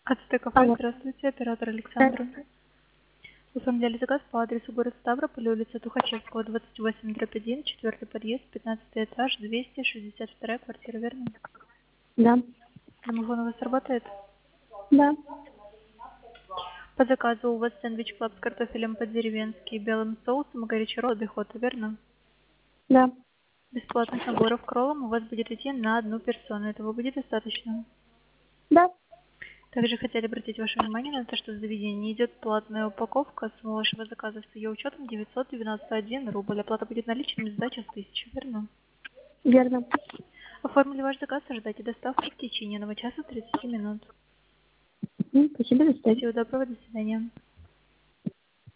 Ацтекафе, здравствуйте, оператор Александр. Оформляли заказ по адресу город Ставрополь, улица Тухачевского, 28/1, 4-й подъезд, 15-й этаж, 262 квартира, верно? Да. Домофон у вас работает? Да. По заказу у вас сэндвич клаб с картофелем по-деревенски и белым соусом и горячий ролл бихота, верно? Да. Бесплатных наборов к роллам у вас будет идти на одну персону. Этого будет достаточно? Да. Также хотели обратить ваше внимание на то, что в заведении идет платная упаковка. Сумма вашего заказа с ее учетом 991 рубль. Оплата будет наличными, сдача с 1000, верно? Верно. Оформили ваш заказ, ожидайте доставки в течение 1 часа 30 минут. Спасибо, до свидания. Всего доброго, до свидания.